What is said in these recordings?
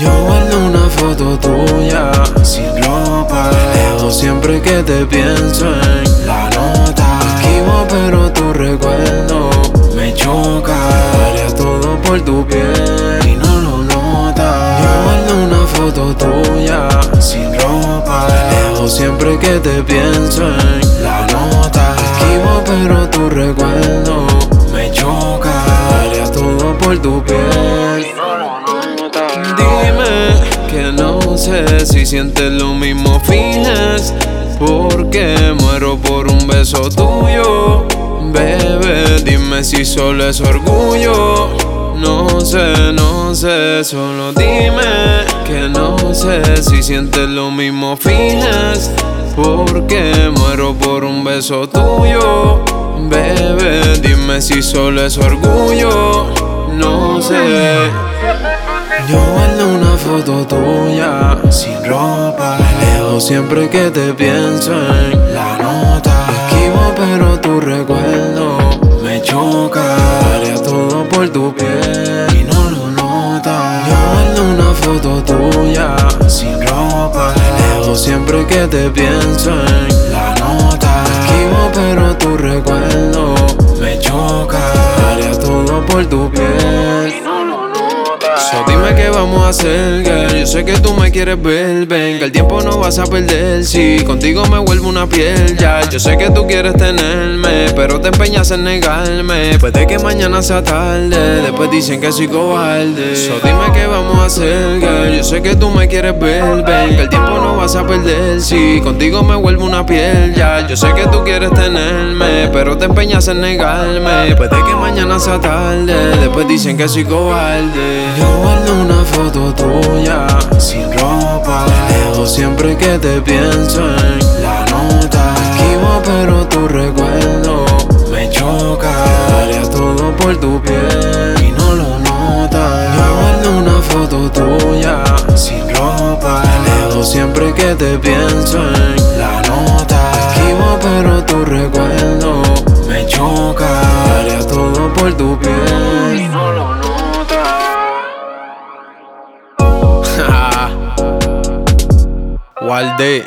Yo guardo una foto tuya sin ropa. Leo siempre que te pienso en la nota. Esquivo pero tu recuerdo me choca. Haría todo por tu piel y no lo notas. Yo guardo una foto tuya sin ropa. Leo siempre que te pienso en la nota. Esquivo pero tu recuerdo me choca. Haría todo por tu piel. Dime que no sé si sientes lo mismo, finges, porque muero por un beso tuyo. Bebé, dime si solo es orgullo. No sé, solo dime que no sé si sientes lo mismo, finges, porque muero por un beso tuyo. Bebé, dime si solo es orgullo. No sé. Yo guardo una foto tuya sin ropa. Leo siempre que te pienso en la nota. Esquivo pero tu recuerdo me choca. Haría todo por tu piel y no lo notas. Yo guardo una foto tuya sin ropa. Leo siempre que te pienso en la nota. Esquivo pero tu recuerdo me choca. Haría todo por tu piel. So dime qué vamos a hacer, girl. Yo sé que tú me quieres ver, ven, que el tiempo no vas a perder. Si contigo me vuelvo una piel, ya. Yo sé que tú quieres tenerme, pero te empeñas en negarme. Puede que mañana sea tarde, después dicen que soy cobarde. So dime qué vamos a hacer, girl. Yo sé que tú me quieres ver, ven, que el tiempo no vas a perder. Si contigo me vuelvo una piel, ya. Yo sé que tú quieres tenerme, pero te empeñas en negarme. Puede que mañana sea tarde, después dicen que soy cobarde. Yo guardo una foto tuya sin ropa. Leo siempre que te pienso en la nota. Esquivo pero tu recuerdo me choca. Haría todo por tu piel y no lo notas. Yo guardo una foto tuya sin ropa. Leo siempre que te pienso en la nota. Esquivo pero tu recuerdo me choca. Haría todo por tu piel y no lo notas. Walde,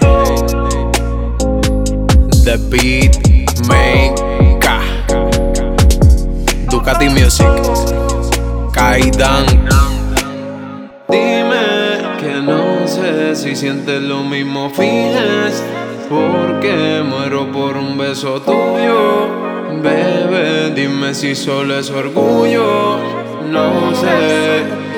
The Beat Maker, Ducati Music, Kaidan. Dime que no sé si sientes lo mismo, finges, porque muero por un beso tuyo. Bebé, dime si solo es orgullo. No sé.